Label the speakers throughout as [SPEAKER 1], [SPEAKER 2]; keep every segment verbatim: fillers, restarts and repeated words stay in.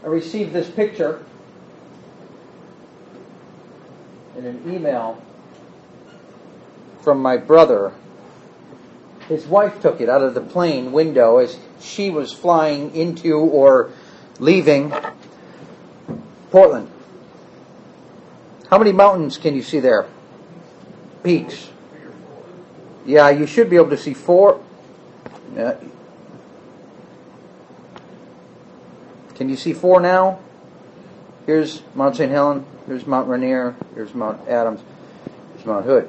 [SPEAKER 1] I received this picture in an email from my brother. His wife took it out of the plane window as she was flying into or leaving Portland. How many mountains can you see there? Peaks. Yeah, you should be able to see four. Yeah. Can you see four now? Here's Mount Saint Helens. Here's Mount Rainier. Here's Mount Adams. Here's Mount Hood.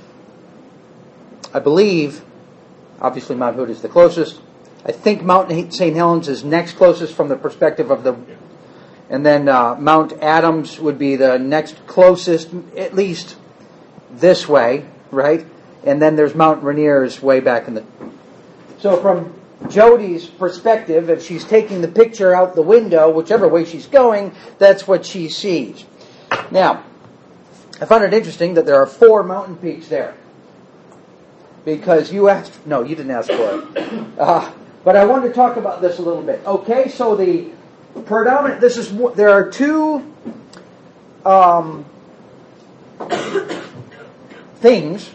[SPEAKER 1] I believe, obviously Mount Hood is the closest. I think Mount Saint Helens is next closest from the perspective of the... And then uh, Mount Adams would be the next closest, at least this way, right? And then there's Mount Rainier's way back in the... So from Jody's perspective, if she's taking the picture out the window, whichever way she's going, that's what she sees. Now, I found it interesting that there are four mountain peaks there. Because you asked... No, you didn't ask for it. Uh, but I wanted to talk about this a little bit. Okay, so the predominant... This is... There are two... Um, things...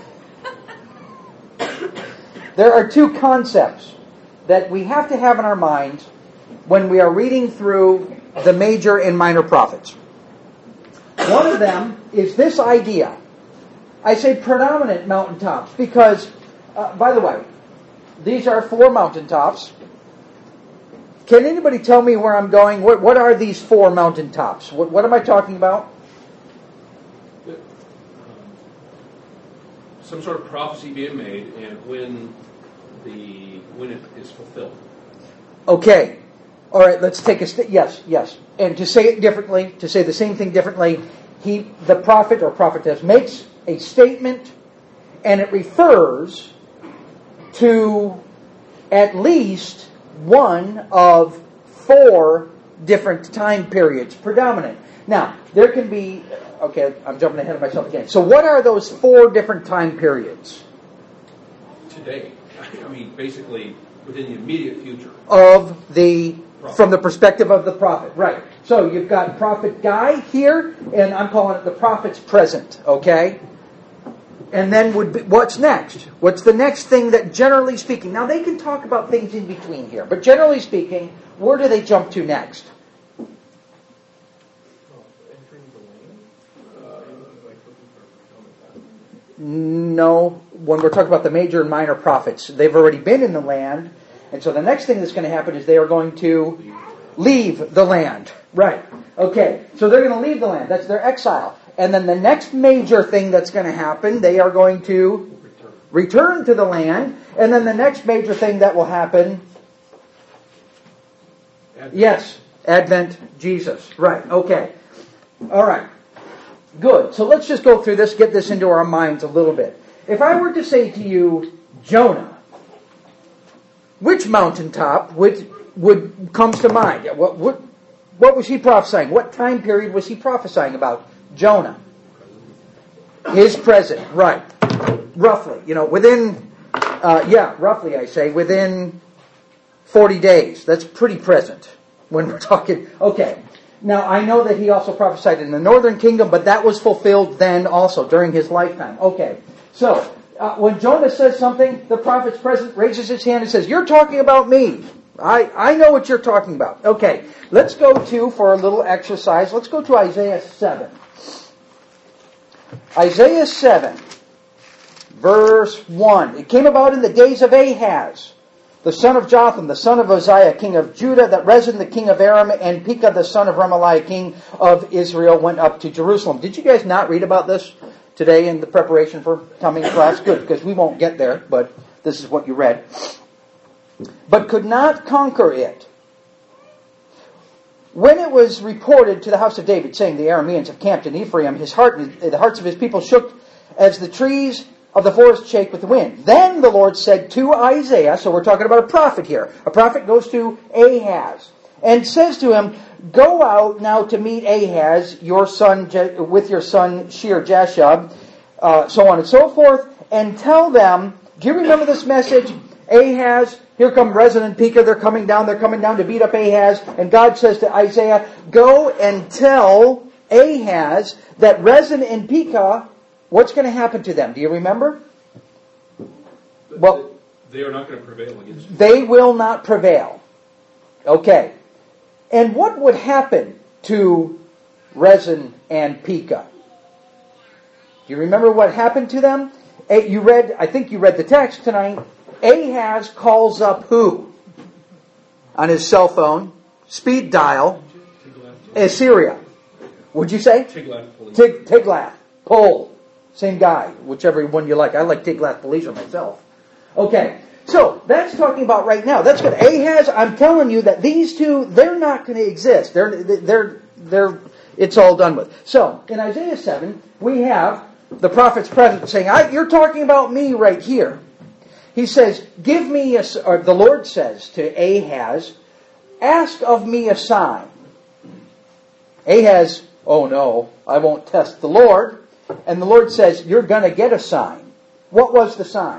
[SPEAKER 1] There are two concepts that we have to have in our minds when we are reading through the major and minor prophets. One of them is this idea. I say predominant mountaintops because, uh, by the way, these are four mountaintops. Can anybody tell me where I'm going? What, what are these four mountaintops? What, what am I talking about?
[SPEAKER 2] Some sort of prophecy being made, and when the when it is fulfilled.
[SPEAKER 1] Okay, all right. Let's take a st- yes, yes. And to say it differently, to say the same thing differently, he, the prophet or prophetess, makes a statement, and it refers to at least one of four different time periods, predominant. Now, there can be. Okay, I'm jumping ahead of myself again. So what are those four different time periods?
[SPEAKER 2] Today. I mean, basically, within the immediate future.
[SPEAKER 1] Of the,
[SPEAKER 2] prophet.
[SPEAKER 1] From the perspective of the prophet. Right. So you've got Prophet Guy here, and I'm calling it the prophet's present, okay? And then would be, what's next? What's the next thing that, generally speaking, now they can talk about things in between here, but generally speaking, where do they jump to next? No, when we're talking about the major and minor prophets, they've already been in the land, and so the next thing that's going to happen is they are going to leave the land. Right. Okay, so they're going to leave the land. That's their exile. And then the next major thing that's going to happen, they are going to return to the land, and then the next major thing that will happen,
[SPEAKER 2] Advent.
[SPEAKER 1] Yes, Advent, Jesus. Right, okay. All right. Good. So let's just go through this, get this into our minds a little bit. If I were to say to you, Jonah, which mountaintop would would comes to mind? What what what was he prophesying? What time period was he prophesying about? Jonah. His present, right? Roughly, you know, within, uh, yeah, roughly I say within forty days. That's pretty present when we're talking. Okay. Now, I know that he also prophesied in the northern kingdom, but that was fulfilled then also, during his lifetime. Okay, so, uh, when Jonah says something, the prophet's present raises his hand and says, you're talking about me. I, I know what you're talking about. Okay, let's go to, for a little exercise, let's go to Isaiah seven. Isaiah seven, verse one. It came about in the days of Ahaz, the son of Jotham, the son of Uzziah, king of Judah, that Rezin, the king of Aram, and Pekah, the son of Remaliah, king of Israel, went up to Jerusalem. Did you guys not read about this today in the preparation for coming class? Good, because we won't get there, but this is what you read. But could not conquer it. When it was reported to the house of David, saying, the Arameans have camped in Ephraim, his heart, the hearts of his people shook as the trees of the forest shake with the wind. Then the Lord said to Isaiah, so we're talking about a prophet here. A prophet goes to Ahaz and says to him, go out now to meet Ahaz, your son, with your son Shear-Jashub, uh, so on and so forth, and tell them, do you remember this message? Ahaz, here come Rezin and Pekah, they're coming down, they're coming down to beat up Ahaz, and God says to Isaiah, go and tell Ahaz that Rezin and Pekah, what's going to happen to them? Do you remember? Well,
[SPEAKER 2] they are not going to prevail against you.
[SPEAKER 1] They will not prevail. Okay. And what would happen to Rezin and Pekah? Do you remember what happened to them? You read, I think you read the text tonight. Ahaz calls up who? On his cell phone, speed dial, Assyria. Would you say?
[SPEAKER 2] Tiglath-Pileser.
[SPEAKER 1] Tiglath. Pol. Same guy, whichever one you like. I like Tiglath-Pileser myself. Okay, so that's talking about right now. That's good. Ahaz, I'm telling you that these two, they're not going to exist. They're, they're, they're, it's all done with. So, in Isaiah seven, we have the prophet's present saying, I, you're talking about me right here. He says, give me a, or the Lord says to Ahaz, ask of me a sign. Ahaz, oh no, I won't test the Lord. And the Lord says, you're going to get a sign. What was the sign?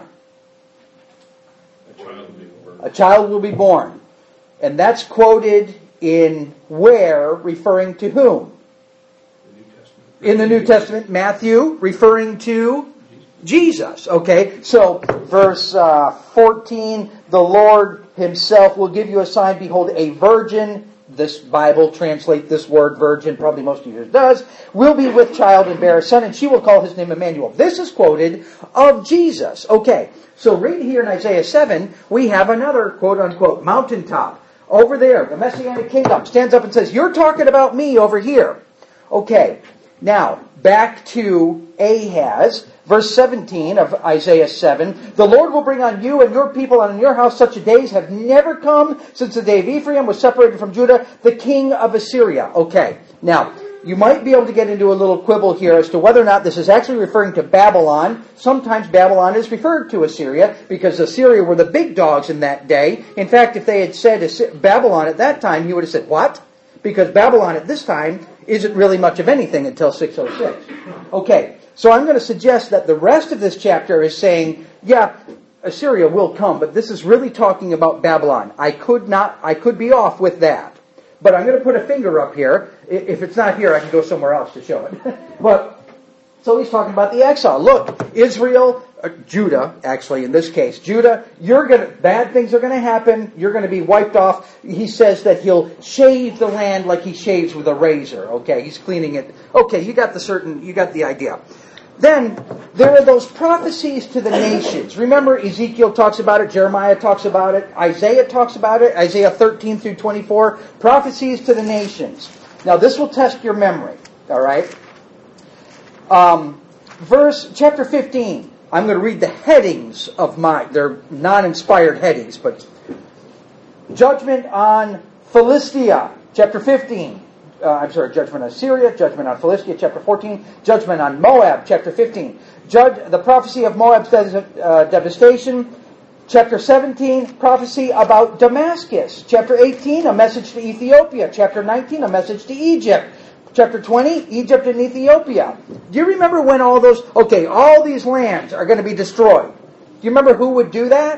[SPEAKER 2] A child will be born.
[SPEAKER 1] A child will be born. And that's quoted in where, referring to whom?
[SPEAKER 2] The New Testament.
[SPEAKER 1] In the New Testament, Matthew, referring to Jesus. Okay, so verse uh, fourteen, the Lord himself will give you a sign. Behold, a virgin, this Bible translate this word virgin, probably most of yours does, will be with child and bear a son, and she will call his name Emmanuel. This is quoted of Jesus. Okay, so right here in Isaiah seven, we have another quote-unquote mountaintop. Over there, the Messianic kingdom stands up and says, you're talking about me over here. Okay, now, back to Ahaz. Verse seventeen of Isaiah seven, the Lord will bring on you and your people and on your house such a days have never come since the day of Ephraim was separated from Judah, the king of Assyria. Okay, now, you might be able to get into a little quibble here as to whether or not this is actually referring to Babylon. Sometimes Babylon is referred to Assyria because Assyria were the big dogs in that day. In fact, if they had said Babylon at that time, you would have said, what? Because Babylon at this time isn't really much of anything until six oh six. Okay. So I'm going to suggest that the rest of this chapter is saying, yeah, Assyria will come, but this is really talking about Babylon. I could not, I could be off with that. But I'm going to put a finger up here. If it's not here, I can go somewhere else to show it. But, so he's talking about the exile. Look, Israel, uh, Judah, actually in this case, Judah, you're going to, bad things are going to happen. You're going to be wiped off. He says that he'll shave the land like he shaves with a razor. Okay, he's cleaning it. Okay, you got the certain, you got the idea. Then, there are those prophecies to the nations. Remember, Ezekiel talks about it, Jeremiah talks about it, Isaiah talks about it, Isaiah thirteen through twenty-four, prophecies to the nations. Now, this will test your memory, all right? Um, verse, chapter fifteen, I'm going to read the headings of my, they're non-inspired headings, but judgment on Philistia, chapter fifteen. Uh, I'm sorry, judgment on Syria, judgment on Philistia, chapter fourteen, judgment on Moab, chapter fifteen, Judge, the prophecy of Moab's uh, devastation, chapter seventeen, prophecy about Damascus, chapter eighteen, a message to Ethiopia, chapter nineteen, a message to Egypt, chapter twenty, Egypt and Ethiopia. Do you remember when all those, okay, all these lands are going to be destroyed? Do you remember who would do that?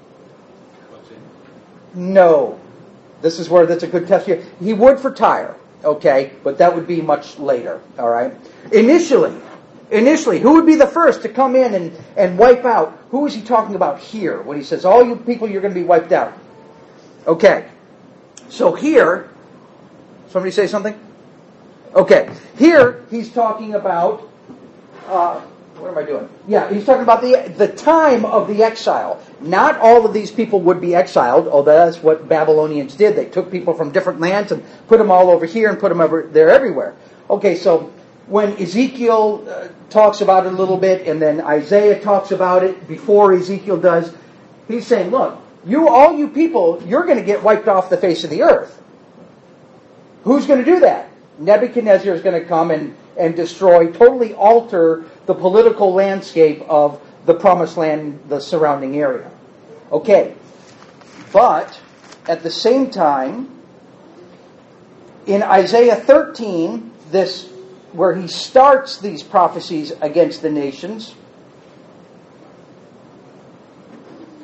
[SPEAKER 1] No. This is where that's a good test here. He would for Tyre. Okay, but that would be much later, all right? Initially, initially, who would be the first to come in and, and wipe out? Who is he talking about here when he says, all you people, you're going to be wiped out? Okay, so here, somebody say something? Okay, here he's talking about, uh, what am I doing? Yeah, he's talking about the the time of the exile. Not all of these people would be exiled, although that's what Babylonians did. They took people from different lands and put them all over here and put them over there everywhere. Okay, so when Ezekiel uh, talks about it a little bit, and then Isaiah talks about it before Ezekiel does, he's saying, look, you, all you people, you're going to get wiped off the face of the earth. Who's going to do that? Nebuchadnezzar is going to come and, and destroy, totally alter the political landscape of the promised land, the surrounding area. Okay, but at the same time, in Isaiah thirteen, this where he starts these prophecies against the nations,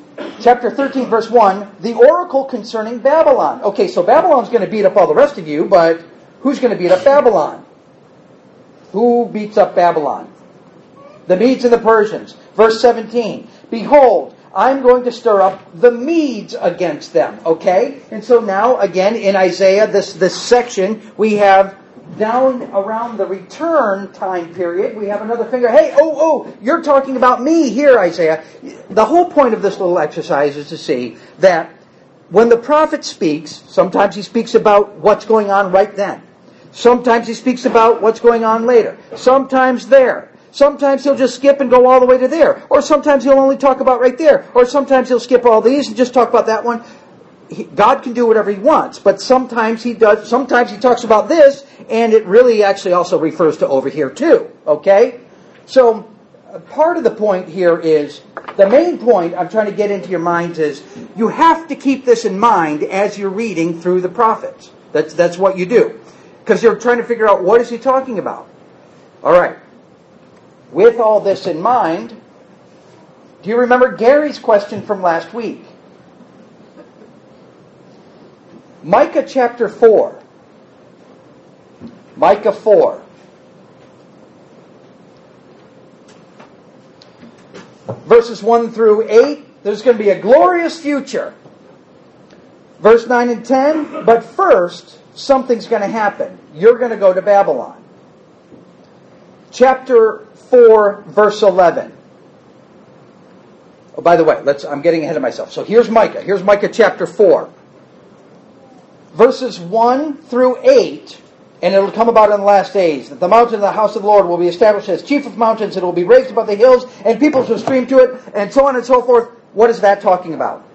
[SPEAKER 1] chapter thirteen, verse one, the oracle concerning Babylon. Okay, so Babylon's going to beat up all the rest of you, but who's going to beat up Babylon? Who beats up Babylon? The Medes and the Persians. Verse seventeen, behold, I'm going to stir up the Medes against them. Okay? And so now, again, in Isaiah, this, this section, we have down around the return time period, we have another finger. Hey, oh, oh, you're talking about me here, Isaiah. The whole point of this little exercise is to see that when the prophet speaks, sometimes he speaks about what's going on right then. Sometimes he speaks about what's going on later. Sometimes there. Sometimes he'll just skip and go all the way to there. Or sometimes he'll only talk about right there. Or sometimes he'll skip all these and just talk about that one. He, God can do whatever he wants. But sometimes he does. Sometimes he talks about this, and it really actually also refers to over here too. Okay? So part of the point here is, the main point I'm trying to get into your minds is, you have to keep this in mind as you're reading through the prophets. That's, that's what you do. Because you're trying to figure out, what is he talking about? All right. With all this in mind, do you remember Gary's question from last week? Micah chapter four. Micah four. Verses one through eight, there's going to be a glorious future. Verse nine and ten, but first, something's going to happen. You're going to go to Babylon. Chapter four, verse eleven. Oh, by the way, let's. I'm getting ahead of myself. So here's Micah. Here's Micah chapter four. Verses one through eight, and it will come about in the last days, that the mountain of the house of the Lord will be established as chief of mountains, and it will be raised above the hills, and people shall stream to it, and so on and so forth. What is that talking about?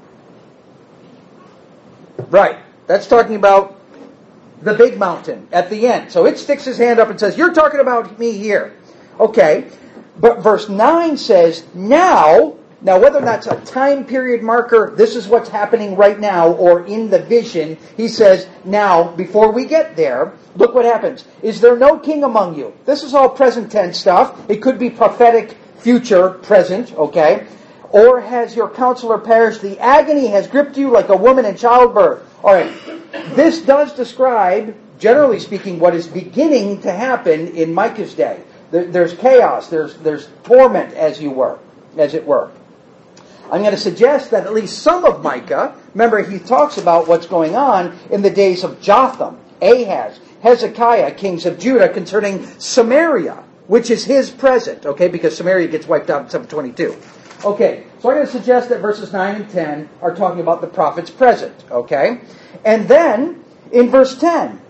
[SPEAKER 1] Right. That's talking about the big mountain at the end. So it sticks his hand up and says, you're talking about me here. Okay. But verse nine says, now, now whether that's a time period marker, this is what's happening right now, or in the vision, he says, now, before we get there, look what happens. Is there no king among you? This is all present tense stuff. It could be prophetic, future, present, okay? Or has your counselor perished? The agony has gripped you like a woman in childbirth. All right. This does describe, generally speaking, what is beginning to happen in Micah's day. There, there's chaos. There's there's torment, as you were, as it were. I'm going to suggest that at least some of Micah, remember he talks about what's going on in the days of Jotham, Ahaz, Hezekiah, kings of Judah, concerning Samaria, which is his present, okay, because Samaria gets wiped out in seven twenty-two. Okay, so I'm going to suggest that verses nine and ten are talking about the prophet's present, okay? And then, in verse ten,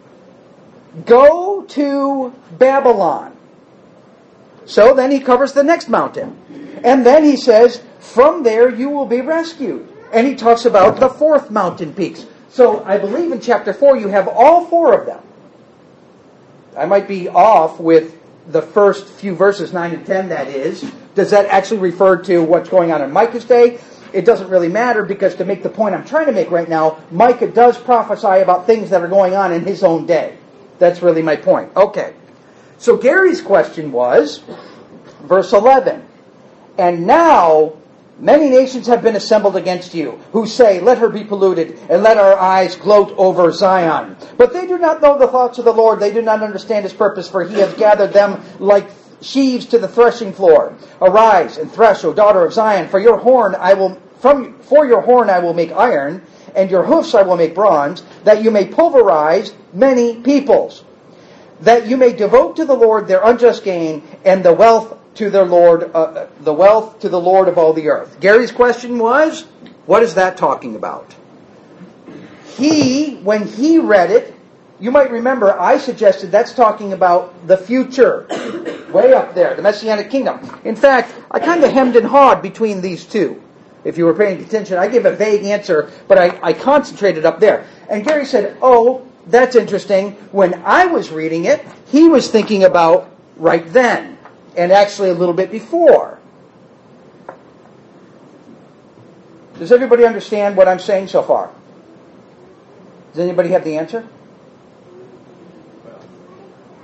[SPEAKER 1] go to Babylon. So then he covers the next mountain. And then he says, from there you will be rescued. And he talks about the fourth mountain peaks. So I believe in chapter four you have all four of them. I might be off with the first few verses, nine and ten, that is. Does that actually refer to what's going on in Micah's day? It doesn't really matter, because to make the point I'm trying to make right now, Micah does prophesy about things that are going on in his own day. That's really my point. Okay. So Gary's question was, verse eleven, and now many nations have been assembled against you, who say, let her be polluted, and let our eyes gloat over Zion. But they do not know the thoughts of the Lord. They do not understand his purpose, for he has gathered them like sheaves to the threshing floor. Arise and thresh, O daughter of Zion, for your horn I will from for your horn I will make iron, and your hoofs I will make bronze, that you may pulverize many peoples, that you may devote to the Lord their unjust gain, and the wealth to their Lord, uh, the wealth to the Lord of all the earth. Gary's question was, what is that talking about? He, when he read it, you might remember I suggested that's talking about the future, way up there, the Messianic kingdom. In fact, I kind of hemmed and hawed between these two. If you were paying attention, I gave a vague answer, but I, I concentrated up there. And Gary said, oh, that's interesting. When I was reading it, he was thinking about right then, and actually a little bit before. Does everybody understand what I'm saying so far? Does anybody have the answer?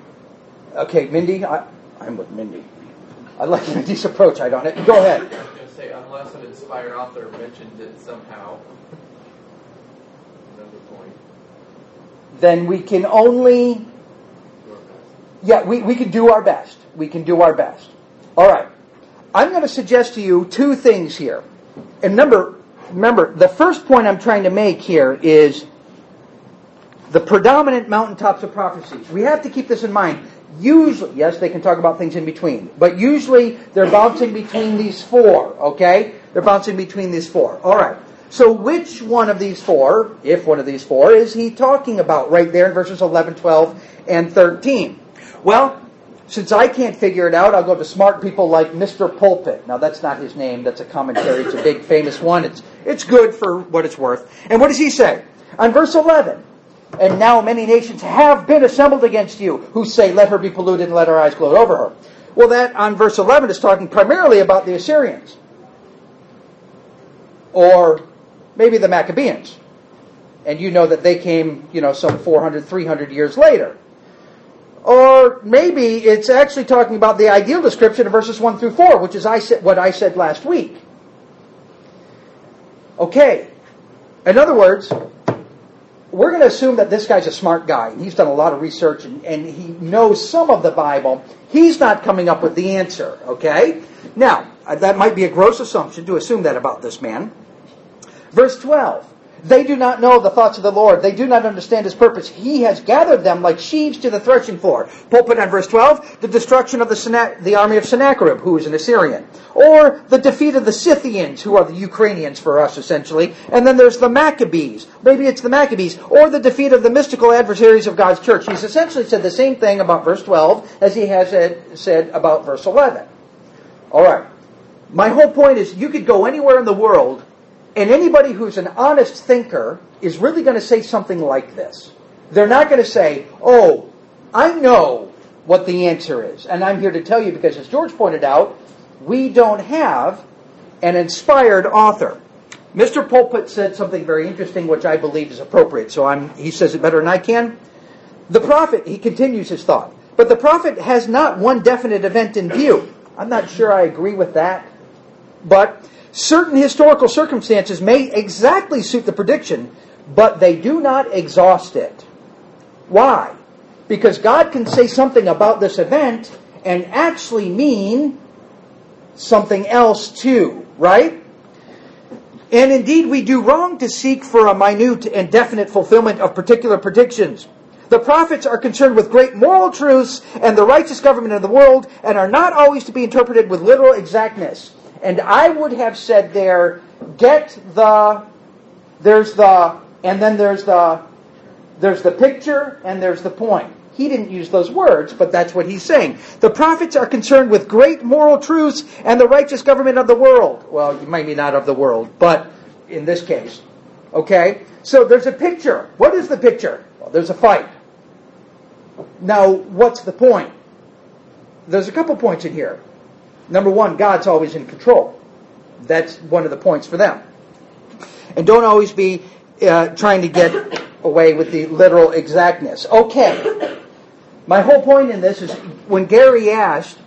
[SPEAKER 1] Okay, Mindy, I, I'm with Mindy. I like Mindy's approach. I don't have, go ahead.
[SPEAKER 2] Yes,
[SPEAKER 3] say, unless an inspired author mentioned it somehow. Another point.
[SPEAKER 1] Then we can only, yeah, we, we can do our best. We can do our best. All right. I'm going to suggest to you two things here. And remember, remember, the first point I'm trying to make here is the predominant mountaintops of prophecy. We have to keep this in mind. Usually, yes, they can talk about things in between, but usually they're bouncing between these four, okay? They're bouncing between these four. All right. So which one of these four, if one of these four, is he talking about right there in verses eleven, twelve, and thirteen? Well, since I can't figure it out, I'll go to smart people like Mister Pulpit. Now, that's not his name. That's a commentary. It's a big, famous one. It's, it's good for what it's worth. And what does he say? On verse eleven, and now many nations have been assembled against you, who say, let her be polluted and let our eyes gloat over her. Well, that on verse eleven is talking primarily about the Assyrians. Or maybe the Maccabees. And you know that they came, you know, some four hundred, three hundred years later. Or maybe it's actually talking about the ideal description of verses one through four, which is I said, what I said last week. Okay. In other words, we're going to assume that this guy's a smart guy. He's done a lot of research and, and he knows some of the Bible. He's not coming up with the answer, okay? Now, that might be a gross assumption to assume that about this man. Verse twelve. They do not know the thoughts of the Lord. They do not understand His purpose. He has gathered them like sheaves to the threshing floor. Pulpit on verse twelve, the destruction of the, Senna- the army of Sennacherib, who is an Assyrian. Or the defeat of the Scythians, who are the Ukrainians for us, essentially. And then there's the Maccabees. Maybe it's the Maccabees. Or the defeat of the mystical adversaries of God's church. He's essentially said the same thing about verse twelve as he has said, said about verse eleven. All right. My whole point is you could go anywhere in the world, and anybody who's an honest thinker is really going to say something like this. They're not going to say, oh, I know what the answer is. And I'm here to tell you because, as George pointed out, we don't have an inspired author. Mister Pulpit said something very interesting, which I believe is appropriate. So I'm, he says it better than I can. The prophet, he continues his thought, but the prophet has not one definite event in view. I'm not sure I agree with that. But certain historical circumstances may exactly suit the prediction, but they do not exhaust it. Why? Because God can say something about this event and actually mean something else too, right? And indeed, we do wrong to seek for a minute and definite fulfillment of particular predictions. The prophets are concerned with great moral truths and the righteous government of the world and are not always to be interpreted with literal exactness. And I would have said there, get the, there's the, and then there's the, there's the picture and there's the point. He didn't use those words, but that's what he's saying. The prophets are concerned with great moral truths and the righteous government of the world. Well, maybe not of the world, but in this case. Okay? So there's a picture. What is the picture? Well, there's a fight. Now, what's the point? There's a couple points in here. Number one, God's always in control. That's one of the points for them. And don't always be uh, trying to get away with the literal exactness. Okay. My whole point in this is when Gary asked,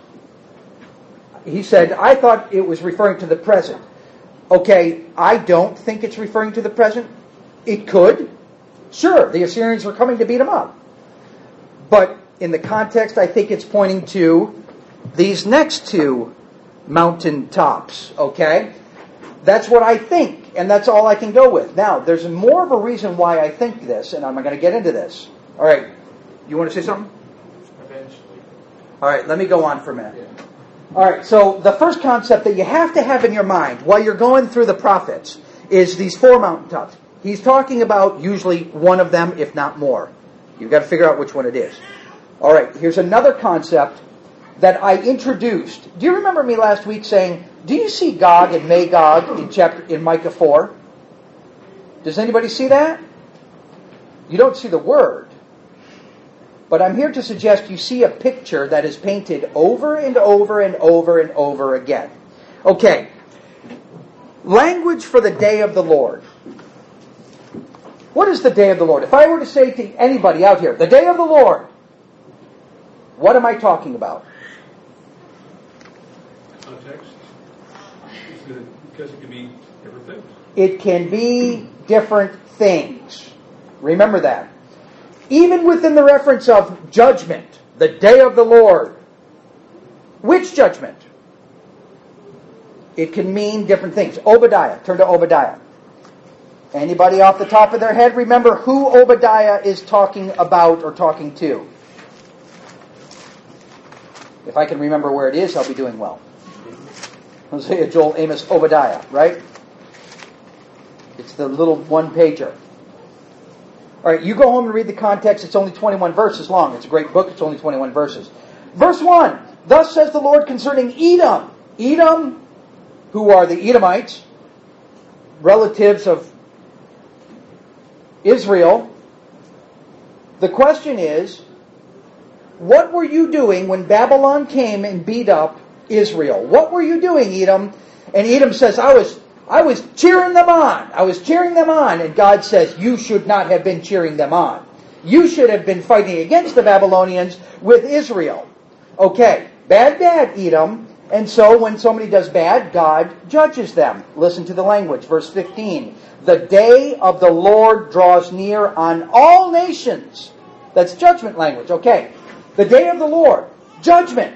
[SPEAKER 1] he said, I thought it was referring to the present. Okay, I don't think it's referring to the present. It could. Sure, the Assyrians were coming to beat them up. But in the context, I think it's pointing to these next two mountain tops, okay? That's what I think, and that's all I can go with. Now, there's more of a reason why I think this, and I'm going to get into this. All right, you want to say something?
[SPEAKER 3] Eventually.
[SPEAKER 1] All right, let me go on for a minute. Yeah. All right, so the first concept that you have to have in your mind while you're going through the prophets is these four mountaintops. He's talking about usually one of them, if not more. You've got to figure out which one it is. All right, here's another concept that I introduced. Do you remember me last week saying, do you see Gog and Magog in chapter in Micah four? Does anybody see that? You don't see the word. But I'm here to suggest you see a picture that is painted over and over and over and over again. Okay. Language for the day of the Lord. What is the day of the Lord? If I were to say to anybody out here, the day of the Lord, what am I talking about?
[SPEAKER 2] Context. Because it can be different things.
[SPEAKER 1] It can be different things. Remember that. Even within the reference of judgment, the day of the Lord. Which judgment? It can mean different things. Obadiah. Turn to Obadiah. Anybody off the top of their head remember who Obadiah is talking about or talking to? If I can remember where it is, I'll be doing well. Hosea, Joel, Amos, Obadiah, right? It's the little one-pager. All right, you go home and read the context. It's only twenty-one verses long. It's a great book. It's only twenty-one verses. Verse one, thus says the Lord concerning Edom. Edom, who are the Edomites, relatives of Israel. The question is, what were you doing when Babylon came and beat up Israel? What were you doing, Edom? And Edom says, I was I was cheering them on. I was cheering them on. And God says, you should not have been cheering them on. You should have been fighting against the Babylonians with Israel. Okay, bad, bad, Edom. And so when somebody does bad, God judges them. Listen to the language. Verse fifteen. The day of the Lord draws near on all nations. That's judgment language. Okay. The day of the Lord. Judgment.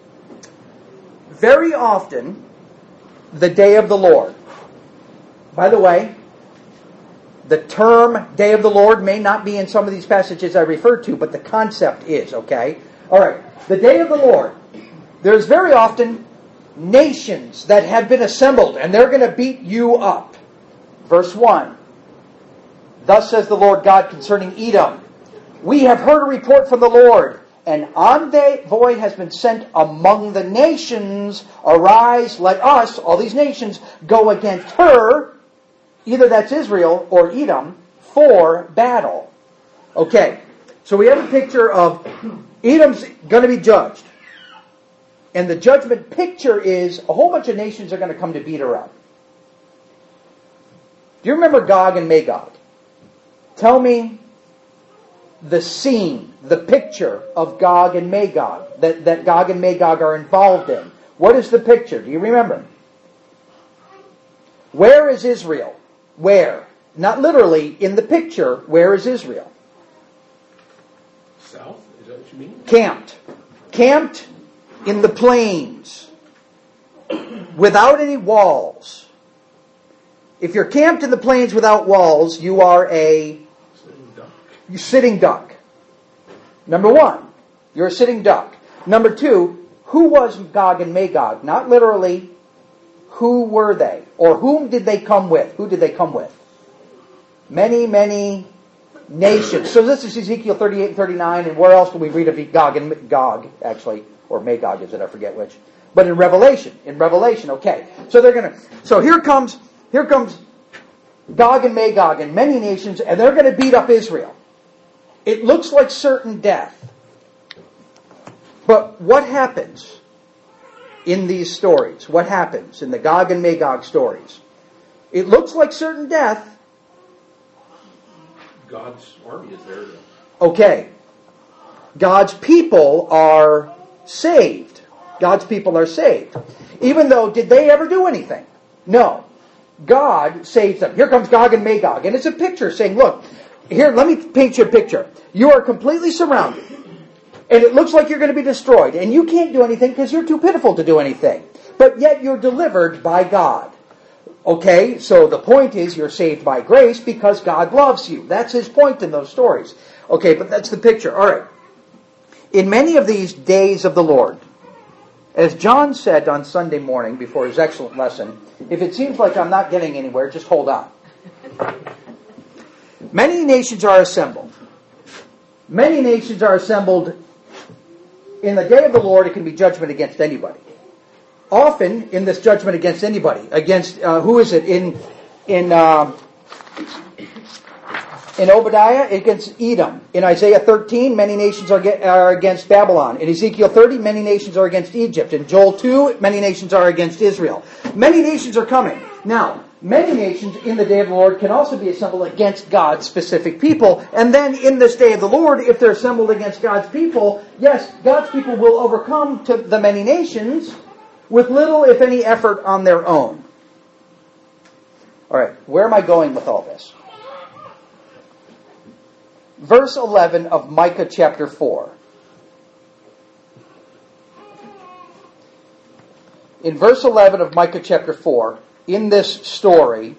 [SPEAKER 1] Very often, the day of the Lord. By the way, the term day of the Lord may not be in some of these passages I referred to, but the concept is, okay? All right. The day of the Lord. There's very often nations that have been assembled, and they're going to beat you up. Verse one. Thus says the Lord God concerning Edom. We have heard a report from the Lord. An envoy has been sent among the nations. Arise, let us, all these nations, go against her. Either that's Israel or Edom, for battle. Okay, so we have a picture of Edom's going to be judged. And the judgment picture is a whole bunch of nations are going to come to beat her up. Do you remember Gog and Magog? Tell me the scene, the picture of Gog and Magog, that, that Gog and Magog are involved in. What is the picture? Do you remember? Where is Israel? Where? Not literally, in the picture, where is Israel?
[SPEAKER 2] South? Is that what you mean?
[SPEAKER 1] Camped. Camped in the plains. Without any walls. If you're camped in the plains without walls, you are a
[SPEAKER 2] Sitting duck.
[SPEAKER 1] you sitting duck. Number one, you're a sitting duck. Number two, who was Gog and Magog? Not literally, who were they? Or whom did they come with? Who did they come with? Many, many nations. So this is Ezekiel thirty-eight and thirty-nine, and where else do we read of Gog and Gog, actually? Or Magog, is it? I forget which. But in Revelation. In Revelation, okay. So they're gonna so here comes here comes Gog and Magog and many nations, and they're gonna beat up Israel. It looks like certain death. But what happens in these stories? What happens in the Gog and Magog stories? It looks like certain death.
[SPEAKER 2] God's army is there. To...
[SPEAKER 1] Okay. God's people are saved. God's people are saved. Even though, did they ever do anything? No. God saves them. Here comes Gog and Magog. And it's a picture saying, look, here, let me paint you a picture. You are completely surrounded. And it looks like you're going to be destroyed. And you can't do anything because you're too pitiful to do anything. But yet you're delivered by God. Okay, so the point is you're saved by grace because God loves you. That's his point in those stories. Okay, but that's the picture. All right. In many of these days of the Lord, as John said on Sunday morning before his excellent lesson, if it seems like I'm not getting anywhere, just hold on. Many nations are assembled. Many nations are assembled. In the day of the Lord, it can be judgment against anybody. Often, in this judgment against anybody, against, uh, who is it? In in uh, in Obadiah, against Edom. In Isaiah thirteen, many nations are, get, are against Babylon. In Ezekiel thirty, many nations are against Egypt. In Joel two, many nations are against Israel. Many nations are coming. Now, many nations in the day of the Lord can also be assembled against God's specific people. And then in this day of the Lord, if they're assembled against God's people, yes, God's people will overcome to the many nations with little, if any, effort on their own. All right, where am I going with all this? Verse eleven of Micah chapter four. In verse eleven of Micah chapter four, in this story,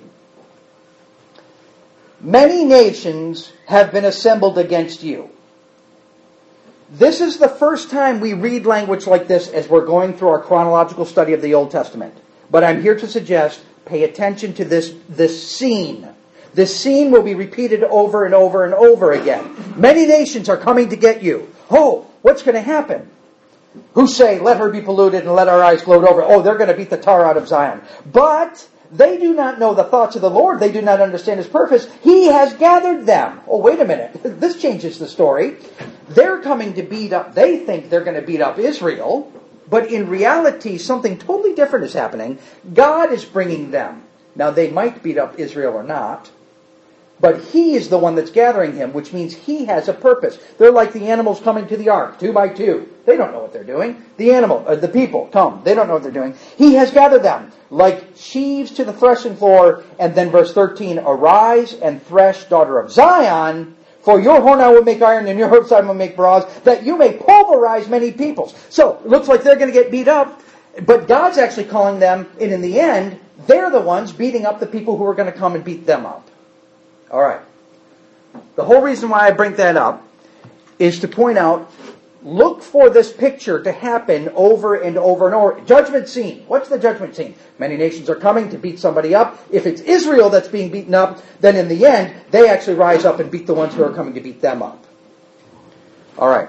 [SPEAKER 1] many nations have been assembled against you. This is the first time we read language like this as we're going through our chronological study of the Old Testament. But I'm here to suggest, pay attention to this, this scene. This scene will be repeated over and over and over again. Many nations are coming to get you. Oh, what's going to happen? Who say, let her be polluted and let our eyes gloat over. Oh, they're going to beat the tar out of Zion. But they do not know the thoughts of the Lord. They do not understand His purpose. He has gathered them. Oh, wait a minute. This changes the story. They're coming to beat up, they think they're going to beat up Israel. But in reality, something totally different is happening. God is bringing them. Now, they might beat up Israel or not. But He is the one that's gathering him, which means He has a purpose. They're like the animals coming to the ark, two by two. They don't know what they're doing. The animal, uh, the people come. They don't know what they're doing. He has gathered them like sheaves to the threshing floor. And then verse thirteen, arise and thresh, daughter of Zion, for your horn I will make iron and your hooves I will make bronze, that you may pulverize many peoples. So, it looks like they're going to get beat up. But God's actually calling them, and in the end, they're the ones beating up the people who are going to come and beat them up. All right. The whole reason why I bring that up is to point out, look for this picture to happen over and over and over. Judgment scene. What's the judgment scene? Many nations are coming to beat somebody up. If it's Israel that's being beaten up, then in the end, they actually rise up and beat the ones who are coming to beat them up. All right.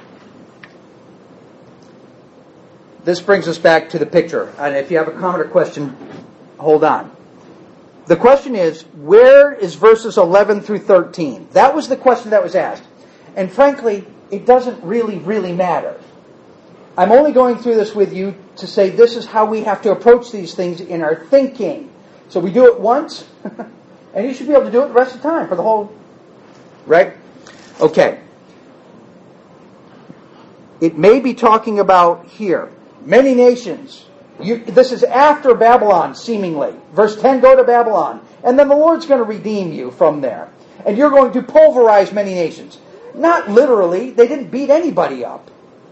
[SPEAKER 1] This brings us back to the picture. And if you have a comment or question, hold on. The question is, where is verses eleven through thirteen? That was the question that was asked. And frankly, it doesn't really, really matter. I'm only going through this with you to say this is how we have to approach these things in our thinking. So we do it once, and you should be able to do it the rest of the time for the whole... Right? Okay. It may be talking about here, many nations... You, this is after Babylon, seemingly. Verse ten, go to Babylon. And then the Lord's going to redeem you from there. And you're going to pulverize many nations. Not literally. They didn't beat anybody up.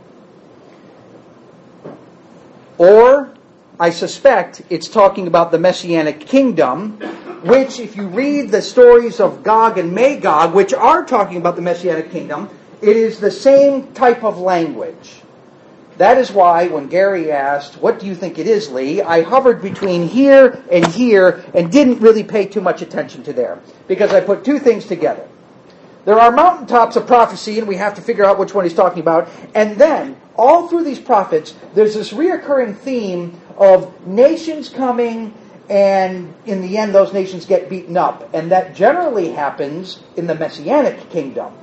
[SPEAKER 1] Or, I suspect, it's talking about the Messianic kingdom, which, if you read the stories of Gog and Magog, which are talking about the Messianic kingdom, it is the same type of language. That is why when Gary asked, what do you think it is, Lee? I hovered between here and here and didn't really pay too much attention to there. Because I put two things together. There are mountaintops of prophecy, and we have to figure out which one he's talking about. And then, all through these prophets, there's this reoccurring theme of nations coming, and in the end those nations get beaten up. And that generally happens in the Messianic kingdom.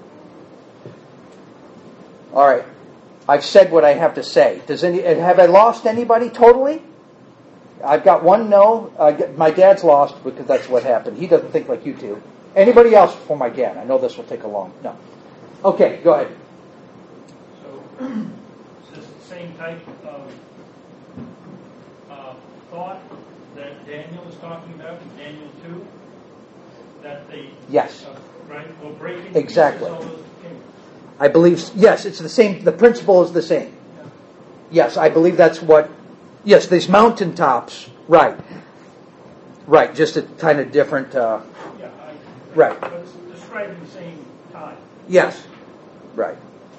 [SPEAKER 1] All right. I've said what I have to say. Does any have I lost anybody totally? I've got one no. Uh, my dad's lost because that's what happened. He doesn't think like you two. Anybody else before my dad? I know this will take a long... No. Okay, go ahead.
[SPEAKER 4] So, is this the same type of uh, thought that Daniel is talking about in Daniel two? That they...
[SPEAKER 1] Yes.
[SPEAKER 4] Uh, right? Will break in
[SPEAKER 1] exactly.
[SPEAKER 4] pieces all those kingdoms.
[SPEAKER 1] I believe, yes, it's the same, the principle is the same.
[SPEAKER 4] Yeah.
[SPEAKER 1] Yes, I believe that's what, yes, these mountaintops, right. Right, just a kind of different, uh,
[SPEAKER 4] yeah, I,
[SPEAKER 1] right.
[SPEAKER 4] But it's describing the same time.
[SPEAKER 1] Yes, right.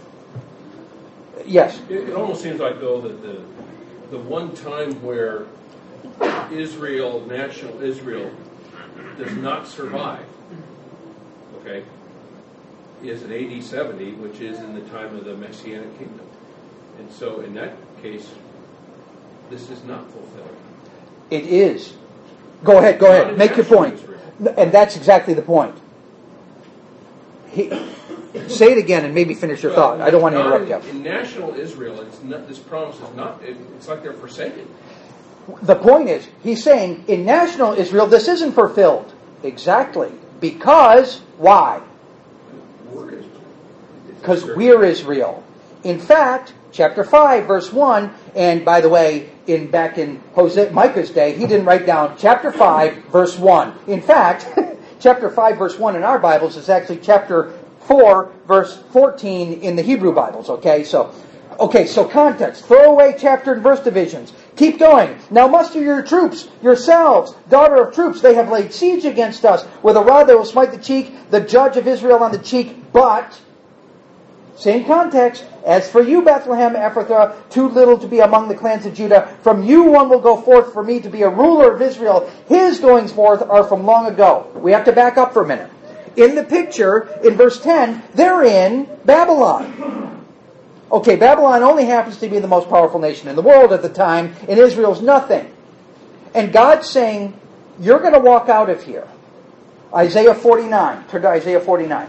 [SPEAKER 1] Yes.
[SPEAKER 2] It, it almost seems like, though, that the the one time where Israel, national Israel, does not survive, okay, is in A D seventy, which is in the time of the Messianic kingdom. And so, in that case, this is not fulfilled.
[SPEAKER 1] It is. Go ahead, go ahead. Make your point. And that's exactly the point. He, say it again and maybe finish your
[SPEAKER 2] well,
[SPEAKER 1] thought. I don't want to interrupt you.
[SPEAKER 2] In, in national Israel, it's not, this promise is not, it, it's like they're forsaken.
[SPEAKER 1] The point is, he's saying, in national Israel, this isn't fulfilled. Exactly. Because, why?
[SPEAKER 2] We're Israel.
[SPEAKER 1] Because we're Israel. In fact, chapter five, verse one, And by the way, in back in Jose, Micah's day, he didn't write down chapter five, verse one. In fact, chapter five, verse one in our Bibles is actually chapter four, verse fourteen in the Hebrew Bibles. Okay, so okay, so context. Throw away chapter and verse divisions. Keep going. Now muster your troops, yourselves, daughter of troops. They have laid siege against us. With a rod they will smite the cheek, the judge of Israel on the cheek. But, same context, as for you, Bethlehem Ephrathah, too little to be among the clans of Judah, from you one will go forth for me to be a ruler of Israel. His goings forth are from long ago. We have to back up for a minute. In the picture, in verse ten, they're in Babylon. Okay, Babylon only happens to be the most powerful nation in the world at the time, and Israel's nothing. And God's saying, you're going to walk out of here. Isaiah forty-nine. Turn to Isaiah forty-nine.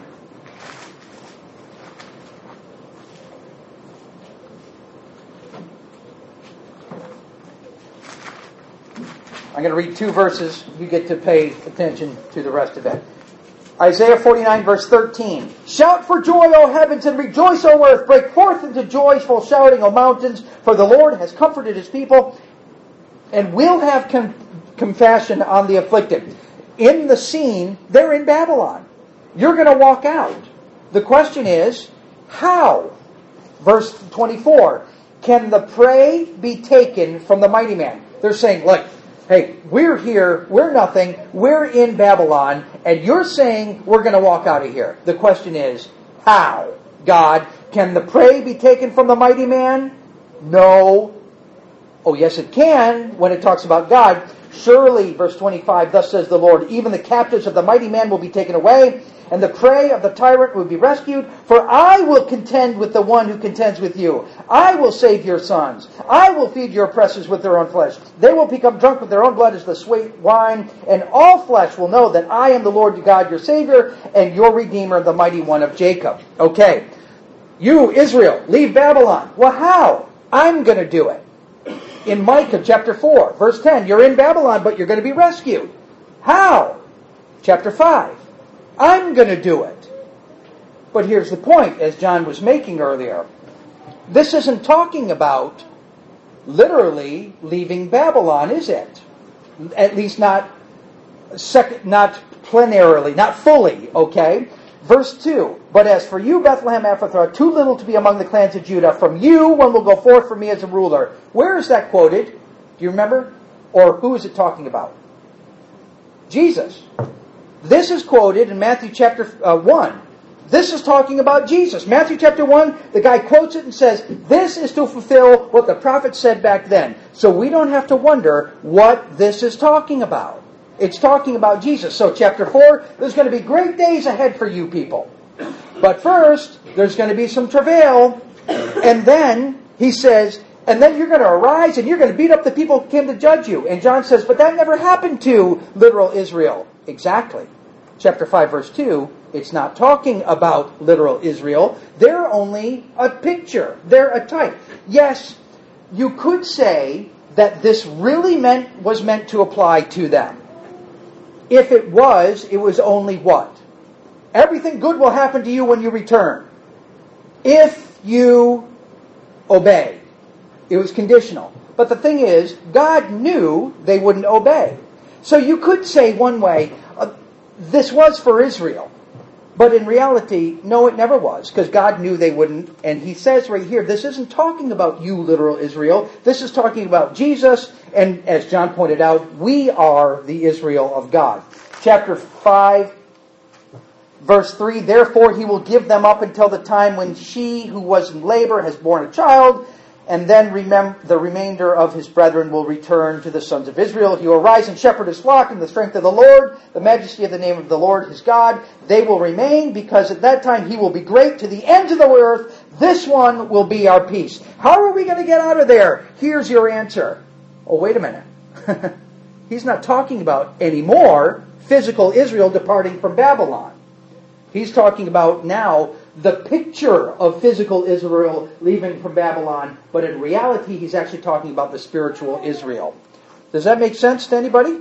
[SPEAKER 1] I'm going to read two verses. You get to pay attention to the rest of it. Isaiah forty-nine, verse thirteen. Shout for joy, O heavens, and rejoice, O earth. Break forth into joyful shouting, O mountains, for the Lord has comforted His people and will have com- compassion on the afflicted. In the scene, they're in Babylon. You're going to walk out. The question is, how? Verse twenty-four. Can the prey be taken from the mighty man? They're saying, look, hey, we're here, we're nothing, we're in Babylon, and you're saying we're going to walk out of here. The question is, how? God, can the prey be taken from the mighty man? No. Oh, yes, it can, when it talks about God. Surely, verse twenty-five, thus says the Lord, even the captives of the mighty man will be taken away, and the prey of the tyrant will be rescued. For I will contend with the one who contends with you. I will save your sons. I will feed your oppressors with their own flesh. They will become drunk with their own blood as the sweet wine. And all flesh will know that I am the Lord God, your Savior, and your Redeemer, the mighty one of Jacob. Okay. You, Israel, leave Babylon. Well, how? I'm going to do it. In Micah chapter four, verse ten, you're in Babylon, but you're going to be rescued. How? Chapter five. I'm going to do it. But here's the point, as John was making earlier. This isn't talking about literally leaving Babylon, is it? At least not sec- not plenarily, not fully, okay? Verse two, but as for you, Bethlehem Ephrathah, too little to be among the clans of Judah, from you one will go forth for me as a ruler. Where is that quoted? Do you remember? Or who is it talking about? Jesus. This is quoted in Matthew chapter uh, one. This is talking about Jesus. Matthew chapter one, the guy quotes it and says, this is to fulfill what the prophet said back then. So we don't have to wonder what this is talking about. It's talking about Jesus. So chapter four, there's going to be great days ahead for you people. But first, there's going to be some travail. And then, he says, and then you're going to arise and you're going to beat up the people who came to judge you. And John says, but that never happened to literal Israel. Exactly. Chapter five, verse two, it's not talking about literal Israel. They're only a picture. They're a type. Yes, you could say that this really meant was meant to apply to them. If it was, it was only what? Everything good will happen to you when you return. If you obey. It was conditional. But the thing is, God knew they wouldn't obey. So you could say one way, uh, this was for Israel. But in reality, no, it never was, because God knew they wouldn't. And he says right here, this isn't talking about you, literal Israel. This is talking about Jesus. And as John pointed out, we are the Israel of God. Chapter five, verse three, therefore he will give them up until the time when she who was in labor has borne a child. And then remember, the remainder of his brethren will return to the sons of Israel. He will rise and shepherd his flock in the strength of the Lord, the majesty of the name of the Lord his God. They will remain, because at that time he will be great to the ends of the earth. This one will be our peace. How are we going to get out of there? Here's your answer. Oh, wait a minute. He's not talking about anymore physical Israel departing from Babylon. He's talking about now the picture of physical Israel leaving from Babylon, but in reality, he's actually talking about the spiritual Israel. Does that make sense to anybody?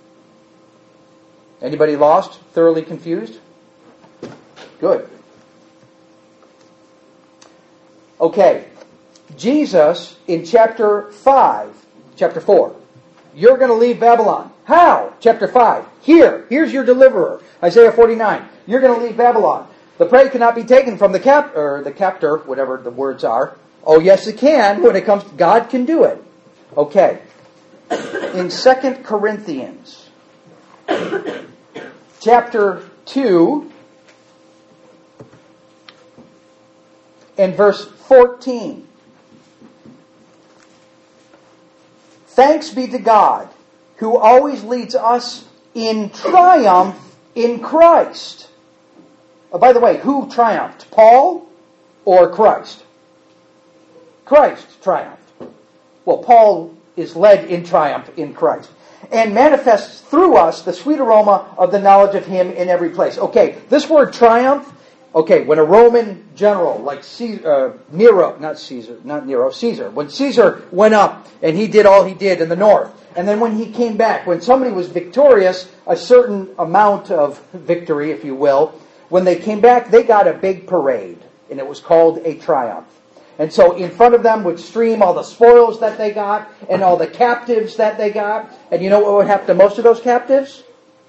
[SPEAKER 1] Anybody lost? Thoroughly confused? Good. Okay. Jesus, in chapter five, chapter four, you're going to leave Babylon. How? Chapter five. Here. Here's your deliverer. Isaiah forty-nine. You're going to leave Babylon. The prey cannot be taken from the cap or the captor, whatever the words are. Oh, yes, it can. When it comes, God can do it. Okay. In Second Corinthians, chapter two, and verse fourteen. Thanks be to God, who always leads us in triumph in Christ. Oh, by the way, who triumphed? Paul or Christ? Christ triumphed. Well, Paul is led in triumph in Christ. And manifests through us the sweet aroma of the knowledge of Him in every place. Okay, this word triumph, okay, when a Roman general like Caesar, uh, Nero, not Caesar, not Nero, Caesar, when Caesar went up and he did all he did in the north, and then when he came back, when somebody was victorious, a certain amount of victory, if you will, when they came back, they got a big parade, and it was called a triumph. And so in front of them would stream all the spoils that they got and all the captives that they got. And you know what would happen to most of those captives?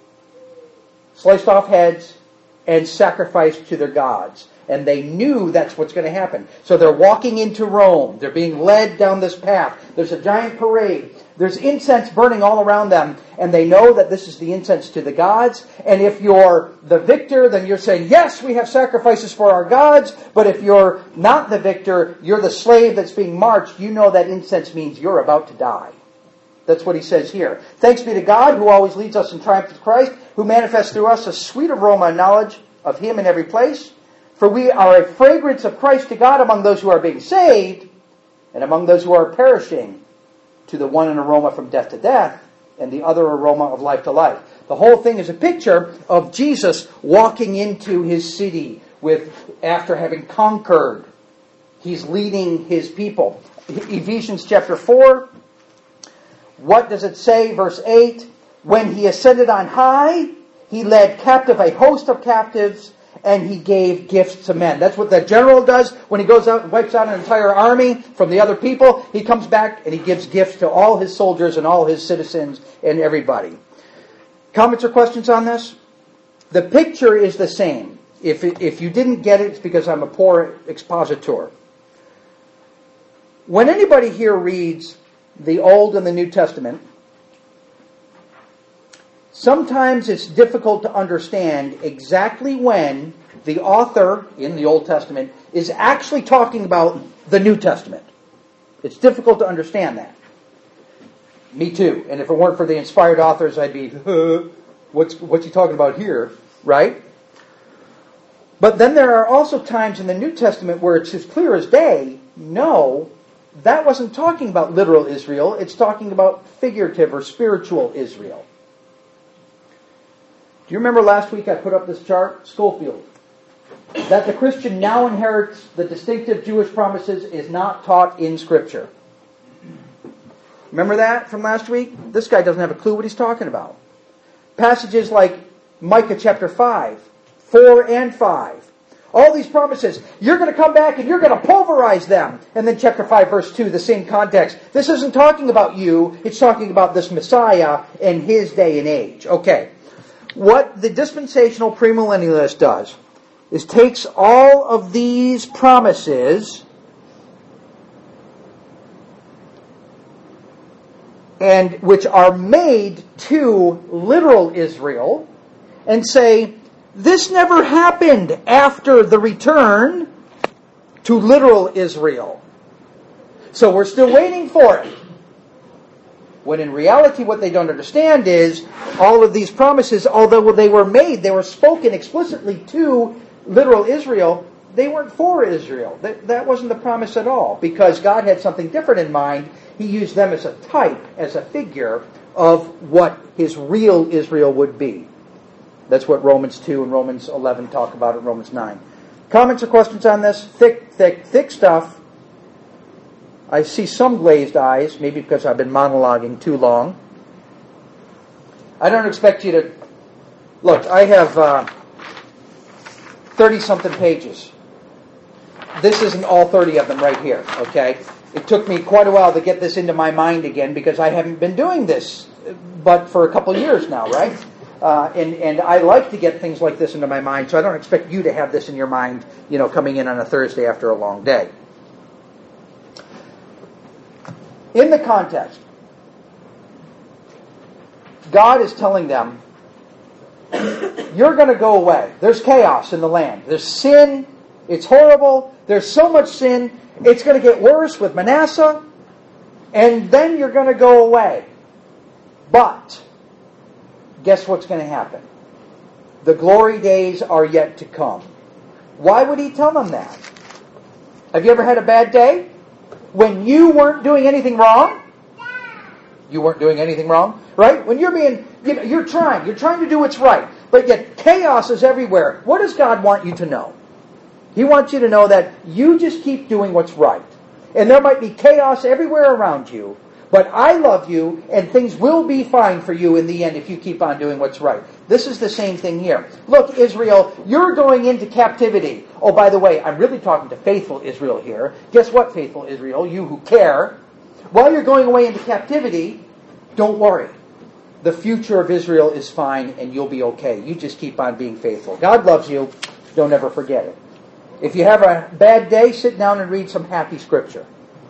[SPEAKER 1] Sliced off heads and sacrificed to their gods. And they knew that's what's going to happen. So they're walking into Rome. They're being led down this path. There's a giant parade. There's incense burning all around them. And they know that this is the incense to the gods. And if you're the victor, then you're saying, yes, we have sacrifices for our gods. But if you're not the victor, you're the slave that's being marched. You know that incense means you're about to die. That's what he says here. Thanks be to God, who always leads us in triumph with Christ, who manifests through us a sweet aroma and knowledge of Him in every place. For we are a fragrance of Christ to God among those who are being saved, and among those who are perishing, to the one an aroma from death to death, and the other aroma of life to life. The whole thing is a picture of Jesus walking into His city with, after having conquered. He's leading His people. Ephesians chapter four. What does it say? Verse eight. When He ascended on high, He led captive a host of captives, and He gave gifts to men. That's what the general does when he goes out and wipes out an entire army from the other people. He comes back and he gives gifts to all his soldiers and all his citizens and everybody. Comments or questions on this? The picture is the same. If, if you didn't get it, it's because I'm a poor expositor. When anybody here reads the Old and the New Testament, sometimes it's difficult to understand exactly when the author in the Old Testament is actually talking about the New Testament. It's difficult to understand that. Me too. And if it weren't for the inspired authors, I'd be, what's, what's he talking about here? Right? But then there are also times in the New Testament where it's as clear as day, no, that wasn't talking about literal Israel. It's talking about figurative or spiritual Israel. Do you remember last week I put up this chart? Schofield. That the Christian now inherits the distinctive Jewish promises is not taught in Scripture. Remember that from last week? This guy doesn't have a clue what he's talking about. Passages like Micah chapter five, four and five. All these promises. You're going to come back and you're going to pulverize them. And then chapter five verse two, the same context. This isn't talking about you. It's talking about this Messiah and His day and age. Okay. What the dispensational premillennialist does is takes all of these promises and which are made to literal Israel and say, this never happened after the return to literal Israel. So we're still waiting for it. When in reality what they don't understand is all of these promises, although they were made, they were spoken explicitly to literal Israel, they weren't for Israel. That, that wasn't the promise at all, because God had something different in mind. He used them as a type, as a figure of what His real Israel would be. That's what Romans two and Romans eleven talk about in Romans nine. Comments or questions on this? Thick, thick, thick stuff. I see some glazed eyes, maybe because I've been monologuing too long. I don't expect you to... Look, I have uh, thirty-something pages. This isn't all thirty of them right here, okay? It took me quite a while to get this into my mind again because I haven't been doing this but for a couple years now, right? Uh, and, and I like to get things like this into my mind, so I don't expect you to have this in your mind, you know, coming in on a Thursday after a long day. In the context, God is telling them, you're going to go away. There's chaos in the land. There's sin. It's horrible. There's so much sin. It's going to get worse with Manasseh. And then you're going to go away. But, guess what's going to happen? The glory days are yet to come. Why would he tell them that? Have you ever had a bad day? When you weren't doing anything wrong? You weren't doing anything wrong, right? When you're being, you know, you're trying, you're trying to do what's right, but yet chaos is everywhere. What does God want you to know? He wants you to know that you just keep doing what's right. And there might be chaos everywhere around you, but I love you, and things will be fine for you in the end if you keep on doing what's right. This is the same thing here. Look, Israel, you're going into captivity. Oh, by the way, I'm really talking to faithful Israel here. Guess what, faithful Israel? You who care. While you're going away into captivity, don't worry. The future of Israel is fine, and you'll be okay. You just keep on being faithful. God loves you. Don't ever forget it. If you have a bad day, sit down and read some happy scripture.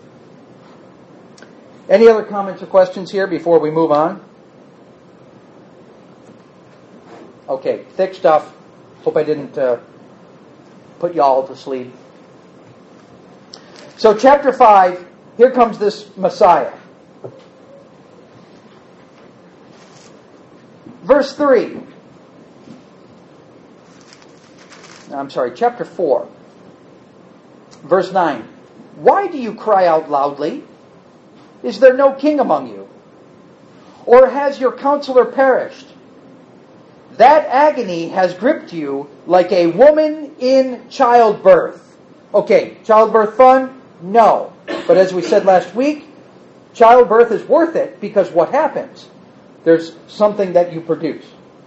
[SPEAKER 1] Any other comments or questions here before we move on? Okay, thick stuff. Hope I didn't uh, put you all to sleep. So chapter five, here comes this Messiah. Verse three. I'm sorry, chapter four. Verse nine. Why do you cry out loudly? Is there no king among you? Or has your counselor perished? That agony has gripped you like a woman in childbirth. Okay, childbirth fun? No. But as we said last week, childbirth is worth it because what happens? There's something that you produce.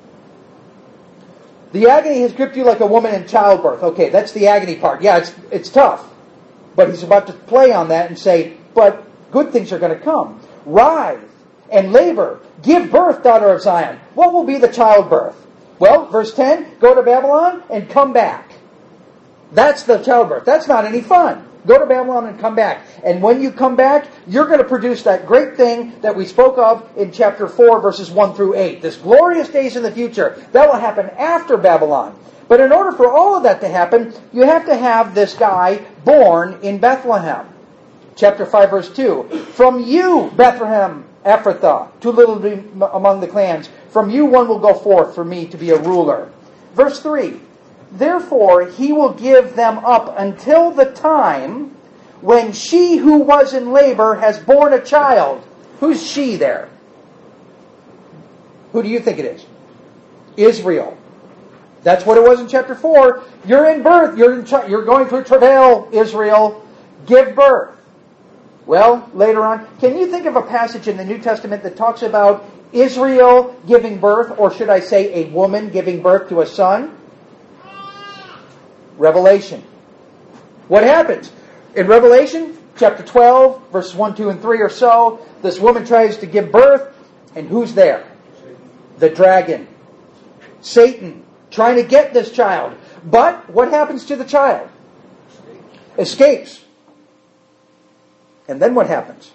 [SPEAKER 1] The agony has gripped you like a woman in childbirth. Okay, that's the agony part. Yeah, it's it's tough. But he's about to play on that and say, but good things are going to come. Rise and labor. Give birth, daughter of Zion. What will be the childbirth? Well, verse ten, go to Babylon and come back. That's the childbirth. That's not any fun. Go to Babylon and come back. And when you come back, you're going to produce that great thing that we spoke of in chapter four, verses one through eight. This glorious days in the future. That will happen after Babylon. But in order for all of that to happen, you have to have this guy born in Bethlehem. Chapter five, verse two. From you, Bethlehem, Ephrathah, too little to be among the clans. From you one will go forth for me to be a ruler. Verse three. Therefore he will give them up until the time when she who was in labor has borne a child. Who's she there? Who do you think it is? Israel. That's what it was in chapter four. You're in birth. You're, in ch- you're going through travail, Israel. Give birth. Well, later on, can you think of a passage in the New Testament that talks about Israel giving birth, or should I say a woman giving birth to a son? Revelation. What happens? In Revelation, chapter twelve, verses one, two, and three or so, this woman tries to give birth, and who's there? The dragon. Satan, trying to get this child. But what happens to the child? Escapes. And then what happens?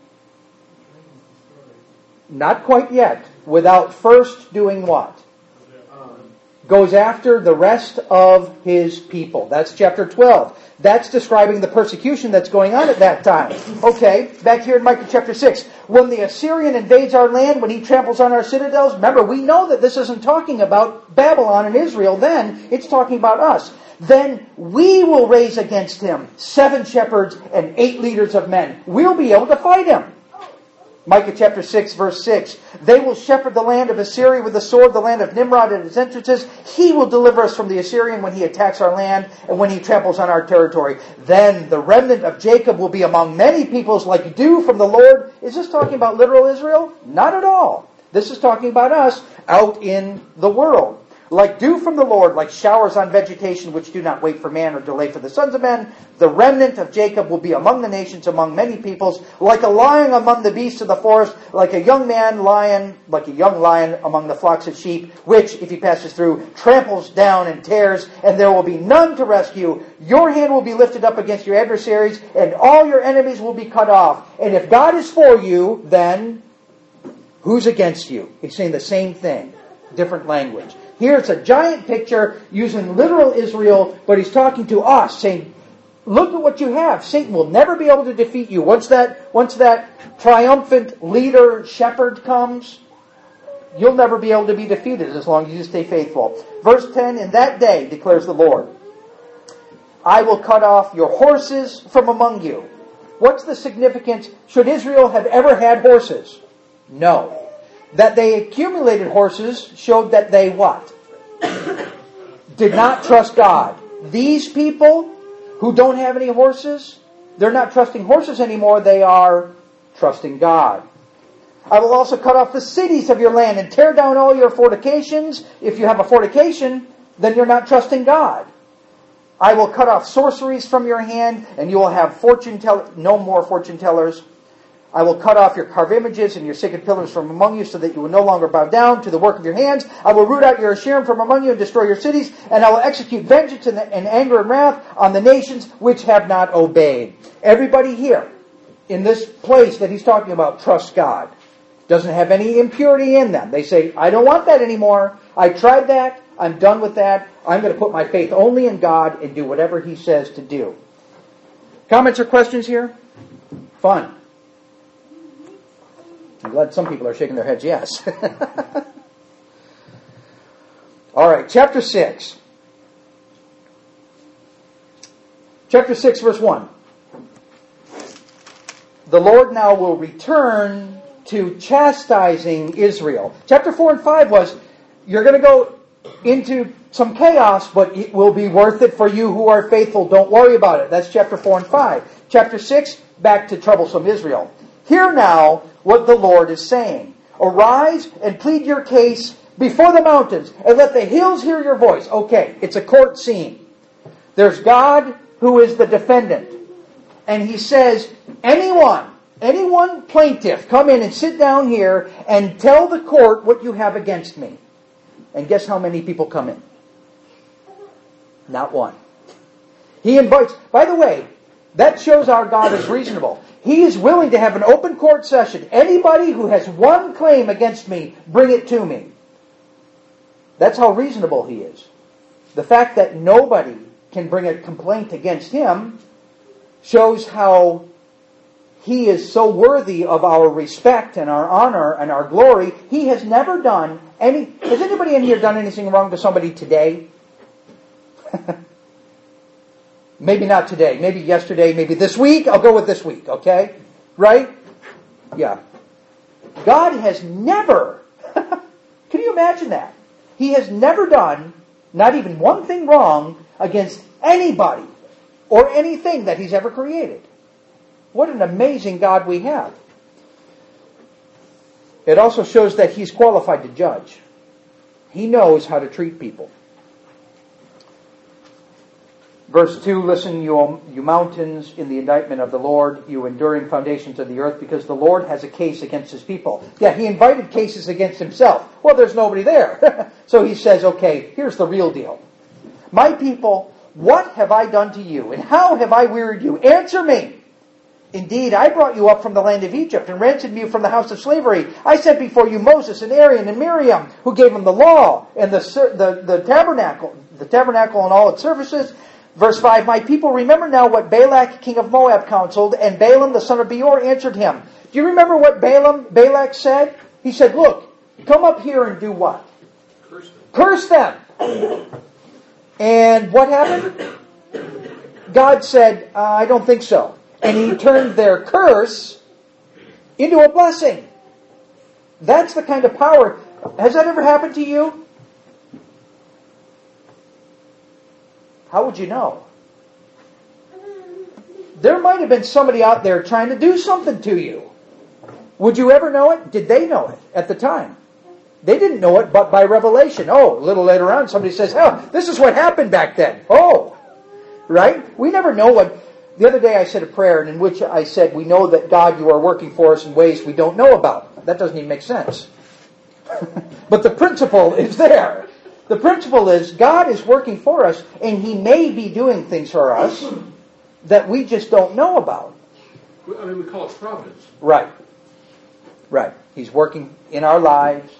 [SPEAKER 1] Not quite yet. Without first doing what? Goes after the rest of his people. That's chapter twelve. That's describing the persecution that's going on at that time. Okay, back here in Micah chapter six. When the Assyrian invades our land, when he tramples on our citadels, remember, we know that this isn't talking about Babylon and Israel then. It's talking about us. Then we will raise against him seven shepherds and eight leaders of men. We'll be able to fight him. Micah chapter six, verse six. They will shepherd the land of Assyria with the sword, the land of Nimrod at its entrances. He will deliver us from the Assyrian when he attacks our land and when he tramples on our territory. Then the remnant of Jacob will be among many peoples like dew from the Lord. Is this talking about literal Israel? Not at all. This is talking about us out in the world. Like dew from the Lord, like showers on vegetation which do not wait for man or delay for the sons of men, the remnant of Jacob will be among the nations, among many peoples, like a lion among the beasts of the forest, like a young man lion, like a young lion among the flocks of sheep, which, if he passes through, tramples down and tears, and there will be none to rescue. Your hand will be lifted up against your adversaries, and all your enemies will be cut off. And if God is for you, then who's against you? He's saying the same thing, different language. Here it's a giant picture using literal Israel, but he's talking to us, saying, look at what you have. Satan will never be able to defeat you. Once that, once that triumphant leader, shepherd comes, you'll never be able to be defeated as long as you stay faithful. Verse ten, in that day, declares the Lord, I will cut off your horses from among you. What's the significance? Should Israel have ever had horses? No. That they accumulated horses showed that they what? Did not trust God. These people who don't have any horses, they're not trusting horses anymore. They are trusting God. I will also cut off the cities of your land and tear down all your fortifications. If you have a fortification, then you're not trusting God. I will cut off sorceries from your hand, and you will have fortune tell no more fortune tellers. I will cut off your carved images and your sacred pillars from among you, so that you will no longer bow down to the work of your hands. I will root out your Asherim from among you and destroy your cities, and I will execute vengeance and, and anger and wrath on the nations which have not obeyed. Everybody here, in this place that he's talking about, trusts God. Doesn't have any impurity in them. They say, I don't want that anymore. I tried that. I'm done with that. I'm going to put my faith only in God and do whatever he says to do. Comments or questions here? Fun. I'm glad some people are shaking their heads yes. All right, chapter six. Chapter six, verse one. The Lord now will return to chastising Israel. Chapter four and five was, you're going to go into some chaos, but it will be worth it for you who are faithful. Don't worry about it. That's chapter four and five. Chapter six, back to troublesome Israel. Hear now what the Lord is saying. Arise and plead your case before the mountains, and let the hills hear your voice. Okay, it's a court scene. There's God who is the defendant. And he says, anyone, anyone plaintiff, come in and sit down here and tell the court what you have against me. And guess how many people come in? Not one. He invites, by the way, that shows our God is reasonable. He is willing to have an open court session. Anybody who has one claim against me, bring it to me. That's how reasonable he is. The fact that nobody can bring a complaint against him shows how he is so worthy of our respect and our honor and our glory. He has never done any... Has anybody in here done anything wrong to somebody today? Maybe not today. Maybe yesterday. Maybe this week. I'll go with this week, okay? Right? Yeah. God has never... Can you imagine that? He has never done not even one thing wrong against anybody or anything that he's ever created. What an amazing God we have. It also shows that he's qualified to judge. He knows how to treat people. Verse two, listen, you, you mountains, in the indictment of the Lord, you enduring foundations of the earth, because the Lord has a case against his people. Yeah, he invited cases against himself. Well, there's nobody there. So he says, okay, here's the real deal. My people, what have I done to you, and how have I wearied you? Answer me. Indeed, I brought you up from the land of Egypt and ransomed you from the house of slavery. I sent before you Moses and Aaron and Miriam, who gave them the law and the, the, the tabernacle, the tabernacle and all its services. Verse five, my people, remember now what Balak, king of Moab, counseled, and Balaam, the son of Beor, answered him. Do you remember what Balaam, Balak said? He said, look, come up here and do what?
[SPEAKER 2] Curse them.
[SPEAKER 1] Curse them. And what happened? God said, uh, I don't think so. And he turned their curse into a blessing. That's the kind of power. Has that ever happened to you? How would you know? There might have been somebody out there trying to do something to you. Would you ever know it? Did they know it at the time? They didn't know it but by revelation. Oh, a little later on somebody says, oh, this is what happened back then. Oh, right? We never know what... The other day I said a prayer in which I said, we know that God, you are working for us in ways we don't know about. That doesn't even make sense. But the principle is there. The principle is God is working for us, and He may be doing things for us that we just don't know about.
[SPEAKER 2] I mean, we call it providence.
[SPEAKER 1] Right. Right. He's working in our lives.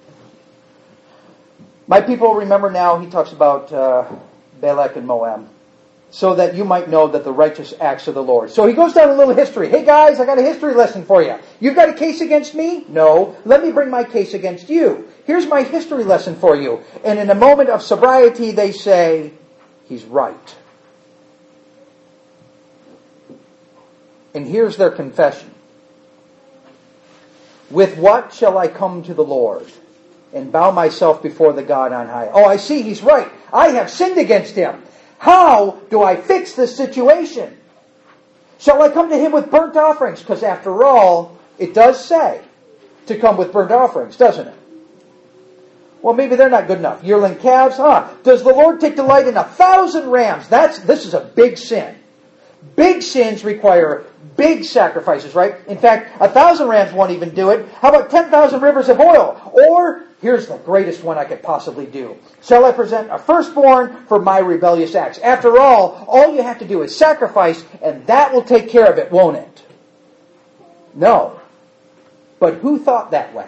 [SPEAKER 1] My people remember now, he talks about uh, Balak and Moab, so that you might know that the righteous acts of the Lord. So he goes down a little history. Hey guys, I got a history lesson for you. You've got a case against me? No. Let me bring my case against you. Here's my history lesson for you. And in a moment of sobriety, they say, he's right. And here's their confession. With what shall I come to the Lord and bow myself before the God on high? Oh, I see, he's right. I have sinned against him. How do I fix this situation? Shall I come to him with burnt offerings? Because after all, it does say to come with burnt offerings, doesn't it? Well, maybe they're not good enough. Yearling calves, huh? Does the Lord take delight in a thousand rams? That's this is a big sin. Big sins require big sacrifices, right? In fact, a thousand rams won't even do it. How about ten thousand rivers of oil? Or, here's the greatest one I could possibly do. Shall I present a firstborn for my rebellious acts? After all, all you have to do is sacrifice, and that will take care of it, won't it? No. But who thought that way?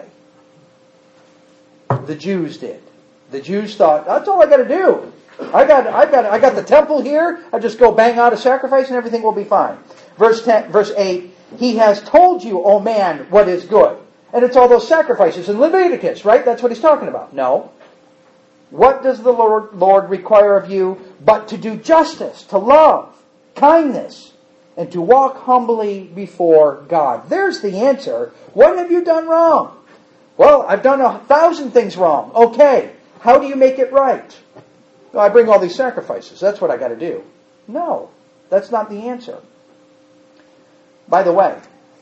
[SPEAKER 1] The Jews did. The Jews thought, that's all I got to do. I got, I got, I got the temple here. I just go bang out a sacrifice, and everything will be fine. Verse ten, verse eight. He has told you, O man, what is good, and it's all those sacrifices in Leviticus, right? That's what he's talking about. No. What does the Lord, Lord require of you but to do justice, to love, kindness, and to walk humbly before God? There's the answer. What have you done wrong? Well, I've done a thousand things wrong. Okay. How do you make it right? Well, I bring all these sacrifices. That's what I got to do. No. That's not the answer. By the way,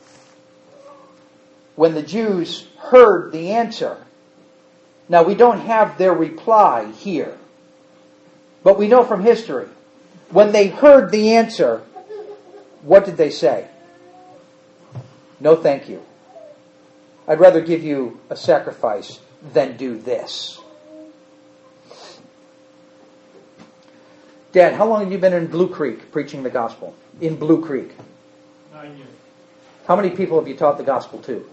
[SPEAKER 1] when the Jews heard the answer, now we don't have their reply here, but we know from history, when they heard the answer, what did they say? No, thank you. I'd rather give you a sacrifice than do this. Dad, how long have you been in Blue Creek preaching the gospel? In Blue Creek?
[SPEAKER 4] Nine years.
[SPEAKER 1] How many people have you taught the gospel to?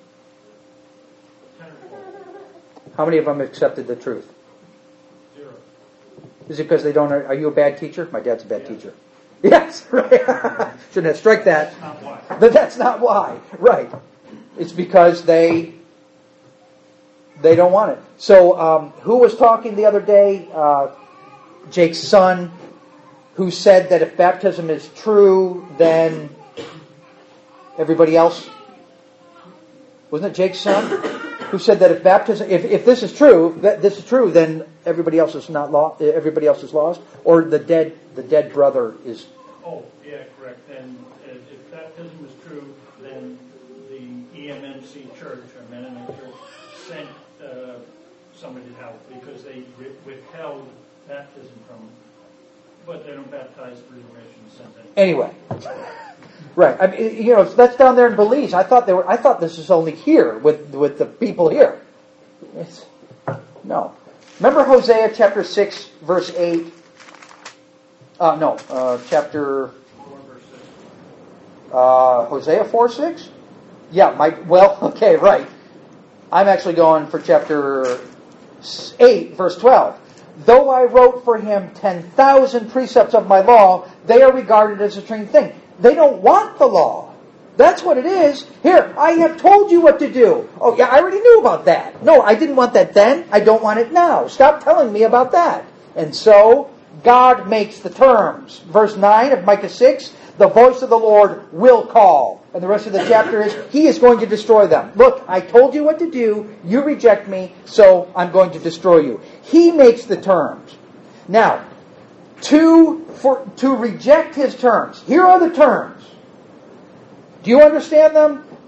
[SPEAKER 4] Ten or twelve.
[SPEAKER 1] How many of them accepted the truth?
[SPEAKER 4] Zero.
[SPEAKER 1] Is it because they don't... Are you a bad teacher? My dad's a bad
[SPEAKER 4] Yeah.
[SPEAKER 1] teacher. Yes, right. Shouldn't have strike that.
[SPEAKER 4] That's not why.
[SPEAKER 1] But that's not why. Right. It's because they they don't want it. So um, who was talking the other day? Uh, Jake's son, who said that if baptism is true, then everybody else... Wasn't it Jake's son? Who said that if baptism, if, if this is true, that this is true, then everybody else is not lost. Everybody else is lost, or the dead, the dead brother is.
[SPEAKER 4] Oh, yeah, correct. And uh, if baptism is true, then the E M M C Church or Mennonite Church sent uh, somebody to help because they ri- withheld baptism from them, but they don't baptize for remission of sins anymore.
[SPEAKER 1] Anyway. Right, I mean, you know, that's down there in Belize. I thought they were. I thought this was only here with with the people here. It's, no, remember Hosea chapter six, verse eight. Uh, no, uh, chapter.
[SPEAKER 4] Four verse six.
[SPEAKER 1] Uh, Hosea four six. Yeah, my well, okay, right. I'm actually going for chapter eight, verse twelve. Though I wrote for him ten thousand precepts of my law, they are regarded as a strange thing. They don't want the law. That's what it is. Here, I have told you what to do. Oh, yeah, I already knew about that. No, I didn't want that then. I don't want it now. Stop telling me about that. And so, God makes the terms. Verse nine of Micah six, the voice of the Lord will call. And the rest of the chapter is, He is going to destroy them. Look, I told you what to do. You reject me, so I'm going to destroy you. He makes the terms. Now, To for to reject His terms. Here are the terms. Do you understand them?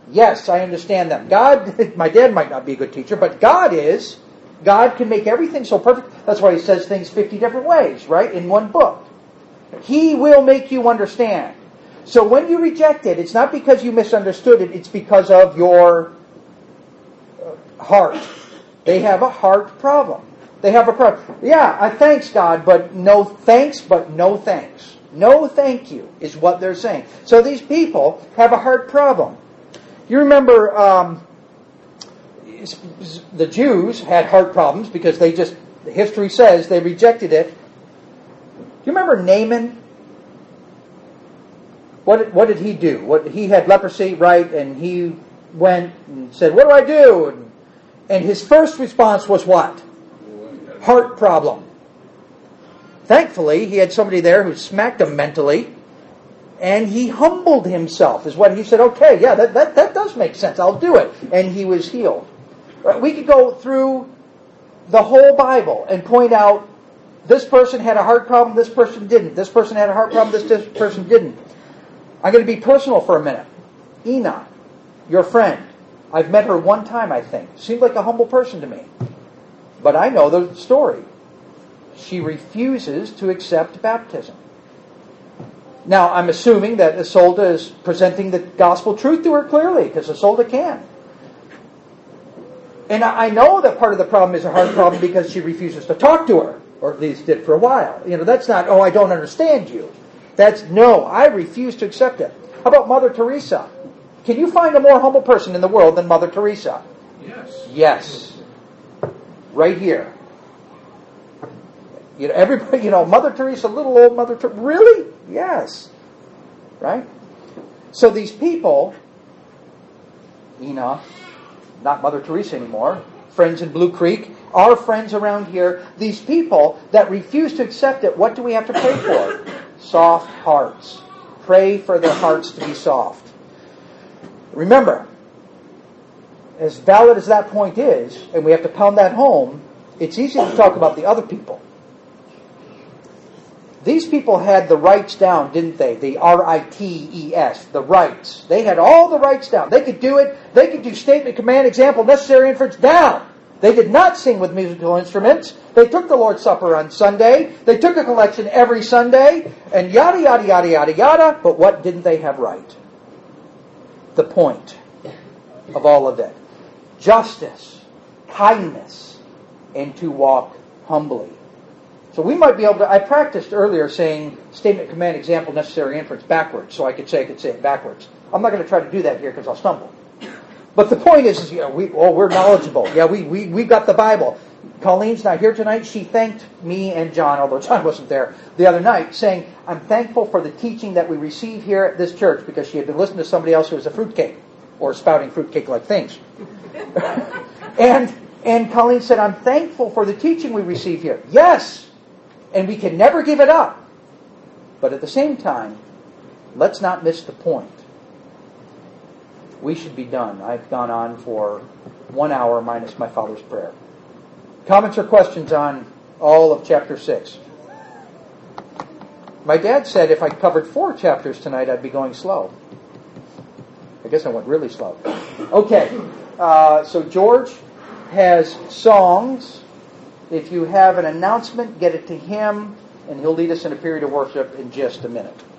[SPEAKER 1] Yes, I understand them. God, my dad might not be a good teacher, but God is. God can make everything so perfect. That's why he says things fifty different ways, right, in one book. He will make you understand. So when you reject it, it's not because you misunderstood it, it's because of your heart. They have a heart problem. They have a problem. Yeah, I thanks God, but no thanks, but no thanks. No thank you is what they're saying. So these people have a heart problem. You remember um, the Jews had heart problems because they just, history says they rejected it. Do you remember Naaman? What did, what did he do? What, he had leprosy, right? And he went and said, what do I do? And, and his first response was what? Heart problem. Thankfully, he had somebody there who smacked him mentally, and he humbled himself, is what he said. Okay, yeah, that, that, that does make sense. I'll do it. And he was healed. We could go through the whole Bible and point out this person had a heart problem, this person didn't. This person had a heart problem, this, this person didn't. I'm going to be personal for a minute. Ina, your friend. I've met her one time, I think. Seemed like a humble person to me. But I know the story. She refuses to accept baptism. Now, I'm assuming that Isolde is presenting the gospel truth to her clearly, because Isolde can. And I know that part of the problem is a heart problem because she refuses to talk to her, or at least did for a while. You know, that's not, oh, I don't understand you. That's, no, I refuse to accept it. How about Mother Teresa? Can you find a more humble person in the world than Mother Teresa?
[SPEAKER 2] Yes.
[SPEAKER 1] Yes. Right here. You know, everybody, you know, Mother Teresa, little old Mother Teresa. Really? Yes. Right? So these people, Ina, not Mother Teresa anymore, friends in Blue Creek, our friends around here, these people that refuse to accept it, what do we have to pray for? Soft hearts. Pray for their hearts to be soft. Remember, as valid as that point is, and we have to pound that home, it's easy to talk about the other people. These people had the rights down, didn't they? The R I T E S, the rights. They had all the rights down. They could do it. They could do statement, command, example, necessary inference down. They did not sing with musical instruments. They took the Lord's Supper on Sunday. They took a collection every Sunday, and yada, yada, yada, yada, yada. But what didn't they have right? The point of all of it. Justice, kindness, and to walk humbly. So we might be able to, I practiced earlier saying statement, command, example, necessary inference backwards, so I could say I could say it backwards. I'm not going to try to do that here because I'll stumble. But the point is, is you know, we, oh, we're knowledgeable. Yeah, we, we, we've got the Bible. Colleen's not here tonight. She thanked me and John, although John wasn't there, the other night, saying, I'm thankful for the teaching that we receive here at this church, because she had been listening to somebody else who was a fruitcake, or spouting fruitcake-like things. and and Colleen said, I'm thankful for the teaching we receive here. Yes! And we can never give it up. But at the same time, let's not miss the point. We should be done. I've gone on for one hour minus my Father's prayer. Comments or questions on all of chapter six? My dad said if I covered four chapters tonight, I'd be going slow. I guess I went really slow. Okay, uh, so George has songs. If you have an announcement, get it to him, and he'll lead us in a period of worship in just a minute.